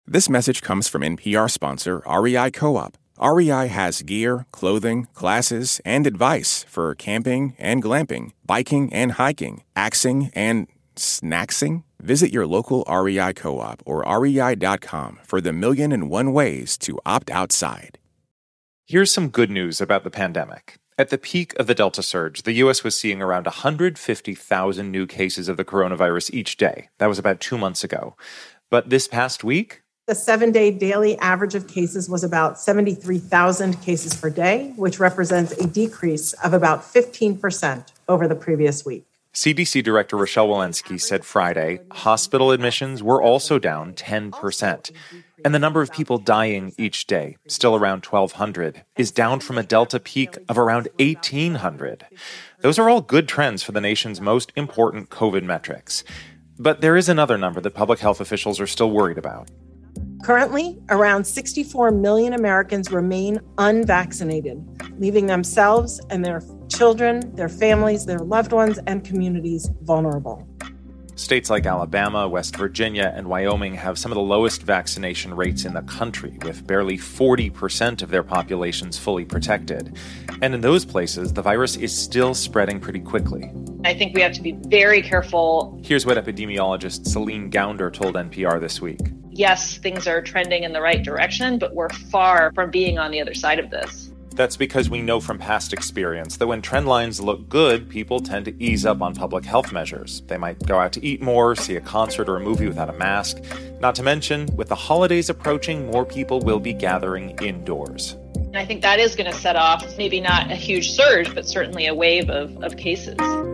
This message comes from NPR sponsor REI Co-op. REI has gear, clothing, classes, and advice for camping and glamping, biking and hiking, axing and snacksing. Visit your local REI Co-op or rei.com for the 1,000,001 ways to opt outside. Here's some good news about the pandemic. At the peak of the Delta surge, the U.S. was seeing around 150,000 new cases of the coronavirus each day. That was about 2 months ago. But this past week, the 7-day daily average of cases was about 73,000 cases per day, which represents a decrease of about 15% over the previous week. CDC Director Rochelle Walensky said Friday hospital admissions were also down 10%. And the number of people dying each day, still around 1,200, is down from a Delta peak of around 1,800. Those are all good trends for the nation's most important COVID metrics. But there is another number that public health officials are still worried about. Currently, around 64 million Americans remain unvaccinated, leaving themselves and their children, their families, their loved ones, and communities vulnerable. States like Alabama, West Virginia, and Wyoming have some of the lowest vaccination rates in the country, with barely 40% of their populations fully protected. And in those places, the virus is still spreading pretty quickly. I think we have to be very careful. Here's what epidemiologist Celine Gounder told NPR this week. Yes, things are trending in the right direction, but we're far from being on the other side of this. That's because we know from past experience that when trend lines look good, people tend to ease up on public health measures. They might go out to eat more, see a concert or a movie without a mask. Not to mention, with the holidays approaching, more people will be gathering indoors. And I think that is going to set off maybe not a huge surge, but certainly a wave of cases.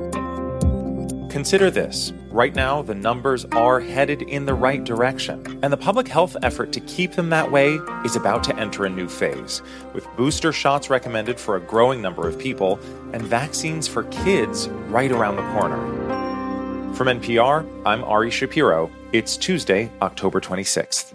Consider this. Right now, the numbers are headed in the right direction, and the public health effort to keep them that way is about to enter a new phase, with booster shots recommended for a growing number of people and vaccines for kids right around the corner. From NPR, I'm Ari Shapiro. It's Tuesday, October 26th.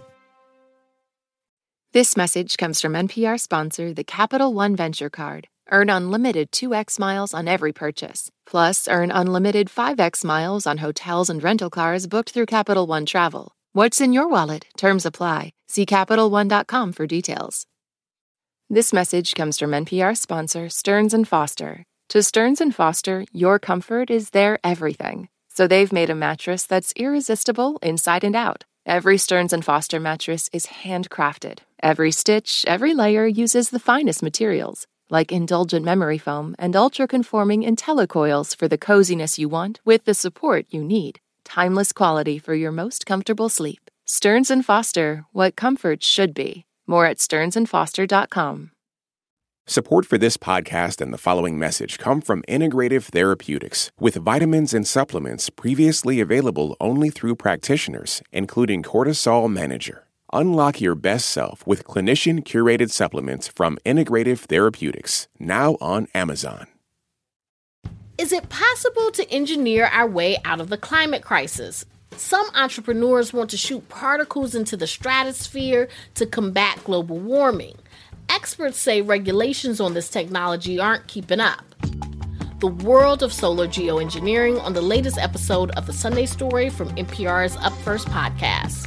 This message comes from NPR sponsor, the Capital One Venture Card. Earn unlimited 2x miles on every purchase. Plus, earn unlimited 5x miles on hotels and rental cars booked through Capital One Travel. What's in your wallet? Terms apply. See CapitalOne.com for details. This message comes from NPR sponsor, Stearns & Foster. To Stearns & Foster, your comfort is their everything. So they've made a mattress that's irresistible inside and out. Every Stearns & Foster mattress is handcrafted. Every stitch, every layer uses the finest materials, like indulgent memory foam and ultra-conforming IntelliCoils for the coziness you want with the support you need. Timeless quality for your most comfortable sleep. Stearns & Foster, what comfort should be. More at stearnsandfoster.com. Support for this podcast and the following message come from Integrative Therapeutics, with vitamins and supplements previously available only through practitioners, including Cortisol Manager. Unlock your best self with clinician-curated supplements from Integrative Therapeutics, now on Amazon. Is it possible to engineer our way out of the climate crisis? Some entrepreneurs want to shoot particles into the stratosphere to combat global warming. Experts say regulations on this technology aren't keeping up. The world of solar geoengineering on the latest episode of The Sunday Story from NPR's Up First podcast.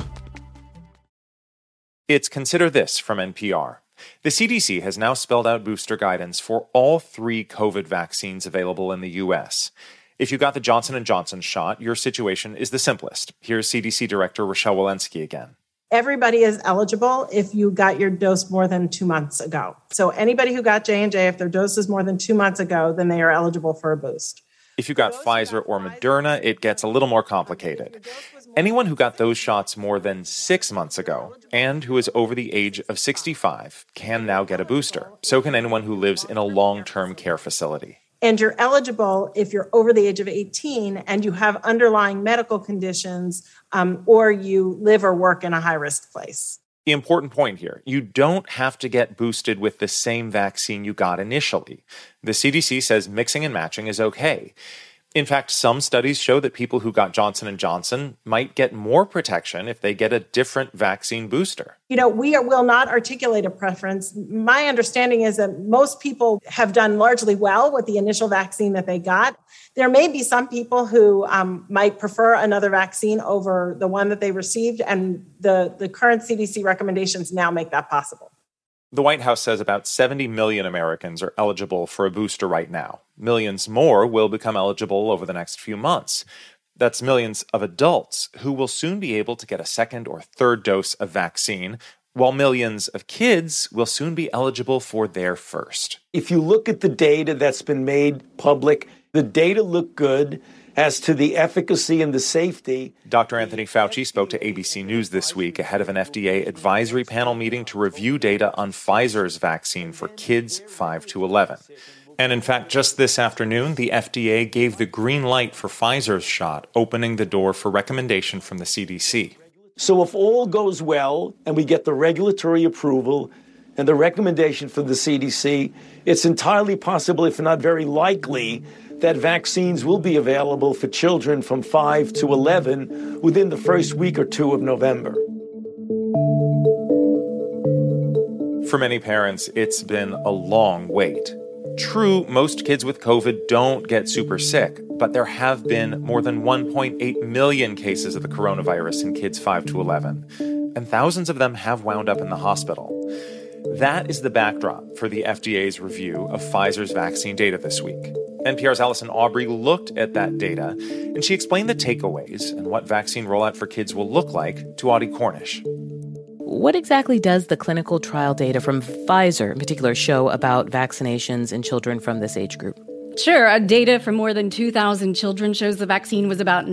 It's Consider This from NPR. The CDC has now spelled out booster guidance for all 3 COVID vaccines available in the U.S. If you got the Johnson & Johnson shot, your situation is the simplest. Here's CDC Director Rochelle Walensky again. Everybody is eligible if you got your dose more than 2 months ago. So anybody who got J&J, if their dose is more than 2 months ago, then they are eligible for a boost. If you got Pfizer or Moderna, it gets a little more complicated. Anyone who got those shots more than 6 months ago and who is over the age of 65 can now get a booster. So can anyone who lives in a long-term care facility. And you're eligible if you're over the age of 18 and you have underlying medical conditions or you live or work in a high-risk place. The important point here, you don't have to get boosted with the same vaccine you got initially. The CDC says mixing and matching is okay. In fact, some studies show that people who got Johnson & Johnson might get more protection if they get a different vaccine booster. We will not articulate a preference. My understanding is that most people have done largely well with the initial vaccine that they got. There may be some people who might prefer another vaccine over the one that they received, and the current CDC recommendations now make that possible. The White House says about 70 million Americans are eligible for a booster right now. Millions more will become eligible over the next few months. That's millions of adults who will soon be able to get a second or third dose of vaccine, while millions of kids will soon be eligible for their first. If you look at the data that's been made public, the data look good as to the efficacy and the safety. Dr. Anthony Fauci spoke to ABC News this week ahead of an FDA advisory panel meeting to review data on Pfizer's vaccine for kids 5 to 11. And in fact, just this afternoon, the FDA gave the green light for Pfizer's shot, opening the door for recommendation from the CDC. So if all goes well and we get the regulatory approval and the recommendation from the CDC, it's entirely possible, if not very likely, that vaccines will be available for children from 5 to 11 within the first week or two of November. For many parents, it's been a long wait. True, most kids with COVID don't get super sick, but there have been more than 1.8 million cases of the coronavirus in kids 5 to 11, and thousands of them have wound up in the hospital. That is the backdrop for the FDA's review of Pfizer's vaccine data this week. NPR's Allison Aubrey looked at that data, and she explained the takeaways and what vaccine rollout for kids will look like to Audie Cornish. What exactly does the clinical trial data from Pfizer in particular show about vaccinations in children from this age group? Sure. Data from more than 2,000 children shows the vaccine was about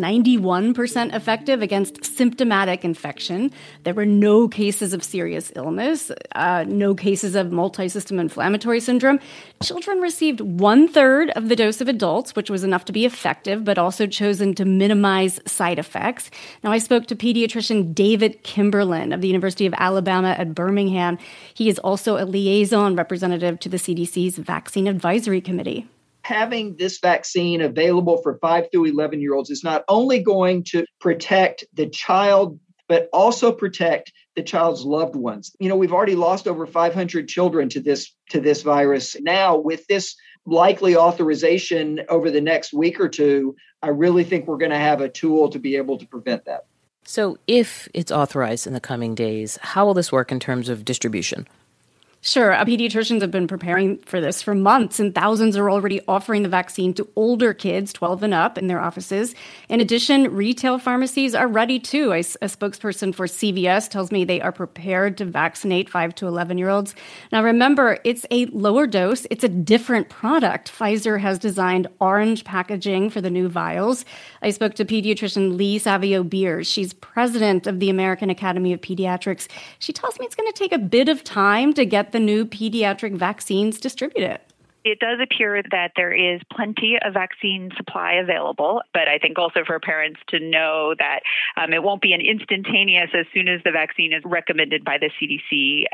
91% effective against symptomatic infection. There were no cases of serious illness, no cases of multisystem inflammatory syndrome. Children received 1/3 of the dose of adults, which was enough to be effective, but also chosen to minimize side effects. Now, I spoke to pediatrician David Kimberlin of the University of Alabama at Birmingham. He is also a liaison representative to the CDC's Vaccine Advisory Committee. Having this vaccine available for 5 through 11-year-olds is not only going to protect the child, but also protect the child's loved ones. We've already lost over 500 children to this virus. Now, with this likely authorization over the next week or two, I really think we're going to have a tool to be able to prevent that. So if it's authorized in the coming days, how will this work in terms of distribution? Sure. Pediatricians have been preparing for this for months, and thousands are already offering the vaccine to older kids, 12 and up, in their offices. In addition, retail pharmacies are ready too. A spokesperson for CVS tells me they are prepared to vaccinate 5 to 11-year-olds. Now, remember, it's a lower dose. It's a different product. Pfizer has designed orange packaging for the new vials. I spoke to pediatrician Lee Savio-Beers. She's president of the American Academy of Pediatrics. She tells me it's going to take a bit of time to get the new pediatric vaccines distributed. It does appear that there is plenty of vaccine supply available, but I think also for parents to know that it won't be an instantaneous as soon as the vaccine is recommended by the CDC.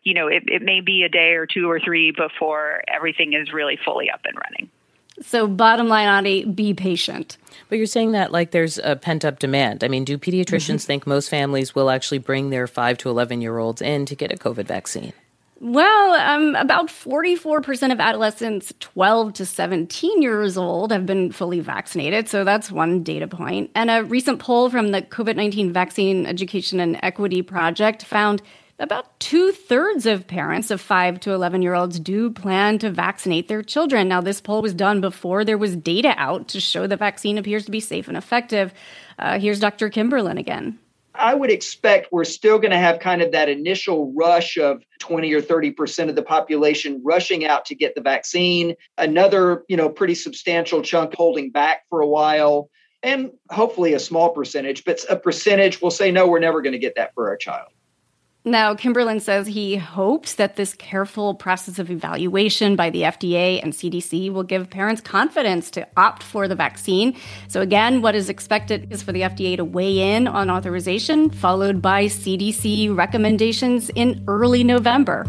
It may be a day or 2 or 3 before everything is really fully up and running. So bottom line, Audie, be patient. But you're saying that like there's a pent-up demand. I mean, do pediatricians think most families will actually bring their 5 to 11-year-olds in to get a COVID vaccine? Well, about 44% of adolescents 12 to 17 years old have been fully vaccinated. So that's one data point. And a recent poll from the COVID-19 Vaccine Education and Equity Project found about 2/3 of parents of 5 to 11-year-olds do plan to vaccinate their children. Now, this poll was done before there was data out to show the vaccine appears to be safe and effective. Here's Dr. Kimberlin again. I would expect we're still going to have kind of that initial rush of 20 or 30% of the population rushing out to get the vaccine. Another, pretty substantial chunk holding back for a while, and hopefully a small percentage, but a percentage will say, no, we're never going to get that for our child. Now, Kimberlin says he hopes that this careful process of evaluation by the FDA and CDC will give parents confidence to opt for the vaccine. So again, what is expected is for the FDA to weigh in on authorization, followed by CDC recommendations in early November.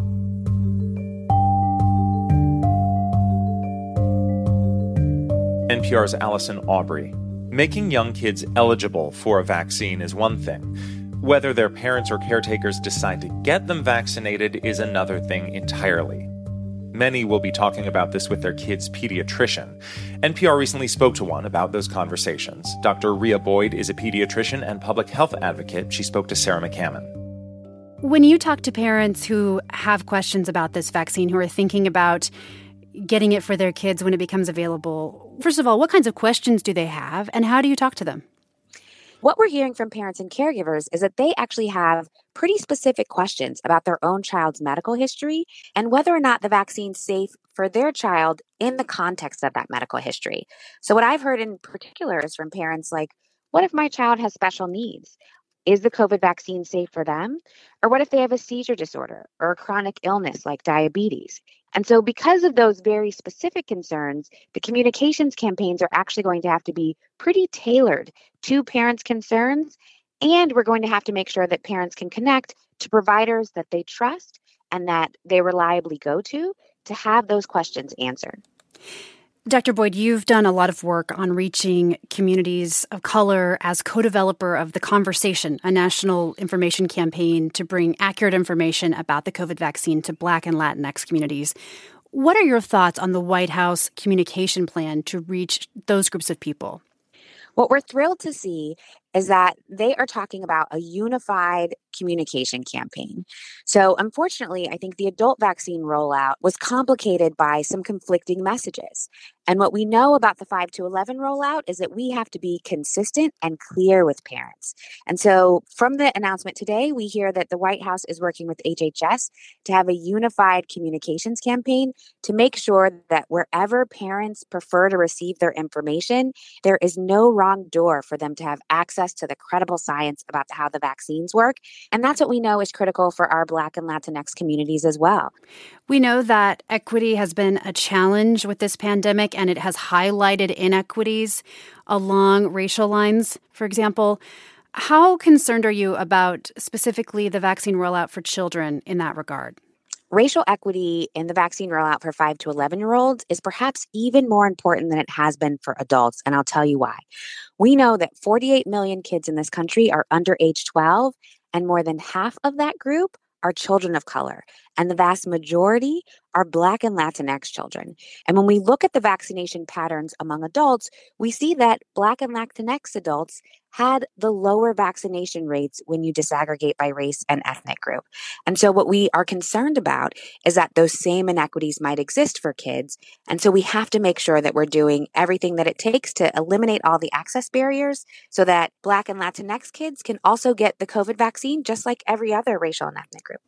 NPR's Allison Aubrey. Making young kids eligible for a vaccine is one thing. Whether their parents or caretakers decide to get them vaccinated is another thing entirely. Many will be talking about this with their kids' pediatrician. NPR recently spoke to one about those conversations. Dr. Rhea Boyd is a pediatrician and public health advocate. She spoke to Sarah McCammon. When you talk to parents who have questions about this vaccine, who are thinking about getting it for their kids when it becomes available, first of all, what kinds of questions do they have, and how do you talk to them? What we're hearing from parents and caregivers is that they actually have pretty specific questions about their own child's medical history and whether or not the vaccine's safe for their child in the context of that medical history. So what I've heard in particular is from parents like, what if my child has special needs? Is the COVID vaccine safe for them? Or what if they have a seizure disorder or a chronic illness like diabetes? And so because of those very specific concerns, the communications campaigns are actually going to have to be pretty tailored to parents' concerns. And we're going to have to make sure that parents can connect to providers that they trust and that they reliably go to have those questions answered. Dr. Boyd, you've done a lot of work on reaching communities of color as co-developer of The Conversation, a national information campaign to bring accurate information about the COVID vaccine to Black and Latinx communities. What are your thoughts on the White House communication plan to reach those groups of people? What we're thrilled to see is that they are talking about a unified communication campaign. So unfortunately, I think the adult vaccine rollout was complicated by some conflicting messages. And what we know about the 5 to 11 rollout is that we have to be consistent and clear with parents. And so from the announcement today, we hear that the White House is working with HHS to have a unified communications campaign to make sure that wherever parents prefer to receive their information, there is no wrong door for them to have access to the credible science about how the vaccines work. And that's what we know is critical for our Black and Latinx communities as well. We know that equity has been a challenge with this pandemic, and it has highlighted inequities along racial lines, for example. How concerned are you about specifically the vaccine rollout for children in that regard? Racial equity in the vaccine rollout for 5 to 11-year-olds is perhaps even more important than it has been for adults, and I'll tell you why. We know that 48 million kids in this country are under age 12, and more than half of that group are children of color, and the vast majority are Black and Latinx children. And when we look at the vaccination patterns among adults, we see that Black and Latinx adults had the lower vaccination rates when you disaggregate by race and ethnic group. And so what we are concerned about is that those same inequities might exist for kids. And so we have to make sure that we're doing everything that it takes to eliminate all the access barriers so that Black and Latinx kids can also get the COVID vaccine just like every other racial and ethnic group.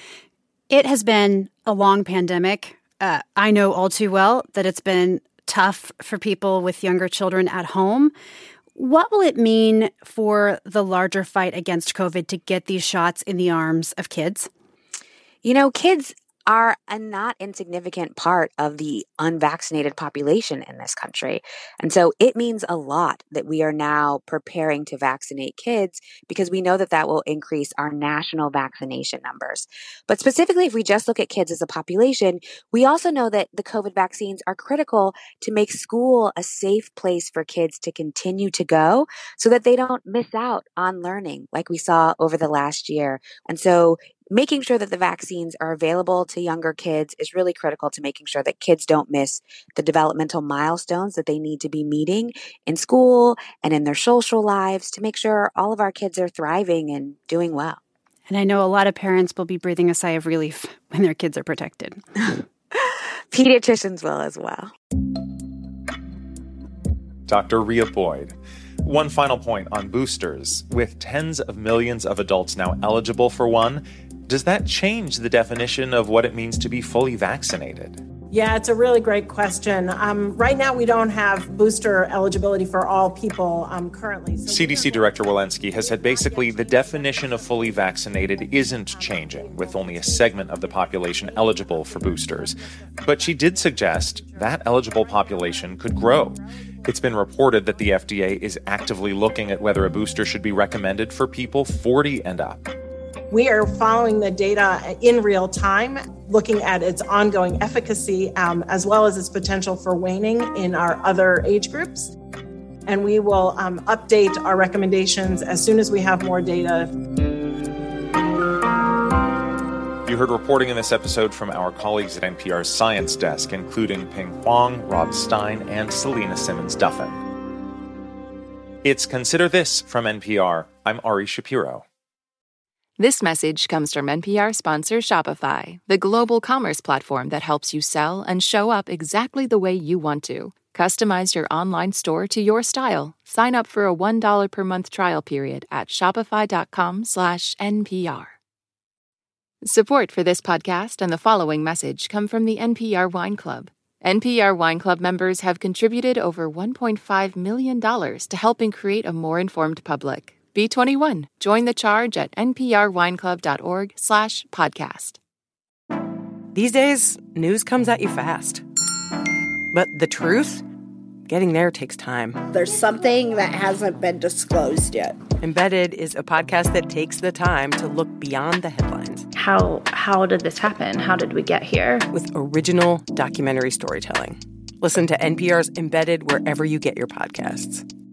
It has been a long pandemic. I know all too well that it's been tough for people with younger children at home. What will it mean for the larger fight against COVID to get these shots in the arms of kids? You know, kids are a not insignificant part of the unvaccinated population in this country. And so it means a lot that we are now preparing to vaccinate kids because we know that that will increase our national vaccination numbers. But specifically, if we just look at kids as a population, we also know that the COVID vaccines are critical to make school a safe place for kids to continue to go so that they don't miss out on learning like we saw over the last year. And so making sure that the vaccines are available to younger kids is really critical to making sure that kids don't miss the developmental milestones that they need to be meeting in school and in their social lives to make sure all of our kids are thriving and doing well. And I know a lot of parents will be breathing a sigh of relief when their kids are protected. Pediatricians will as well. Dr. Rhea Boyd. One final point on boosters. With tens of millions of adults now eligible for one, does that change the definition of what it means to be fully vaccinated? Yeah, it's a really great question. Right now, we don't have booster eligibility for all people currently. So CDC Director Walensky has said basically the definition of fully vaccinated isn't changing, with only a segment of the population eligible for boosters. But she did suggest that eligible population could grow. It's been reported that the FDA is actively looking at whether a booster should be recommended for people 40 and up. We are following the data in real time. looking at its ongoing efficacy as well as its potential for waning in our other age groups. And we will update our recommendations as soon as we have more data. You heard reporting in this episode from our colleagues at NPR's Science Desk, including Ping Huang, Rob Stein, and Selena Simmons-Duffin. It's Consider This from NPR. I'm Ari Shapiro. This message comes from NPR sponsor Shopify, the global commerce platform that helps you sell and show up exactly the way you want to. Customize your online store to your style. Sign up for a $1 per month trial period at shopify.com/NPR. Support for this podcast and the following message come from the NPR Wine Club. NPR Wine Club members have contributed over $1.5 million to helping create a more informed public. Be 21. Join the charge at nprwineclub.org/podcast. These days, news comes at you fast. But the truth? Getting there takes time. There's something that hasn't been disclosed yet. Embedded is a podcast that takes the time to look beyond the headlines. How did this happen? How did we get here? With original documentary storytelling. Listen to NPR's Embedded wherever you get your podcasts.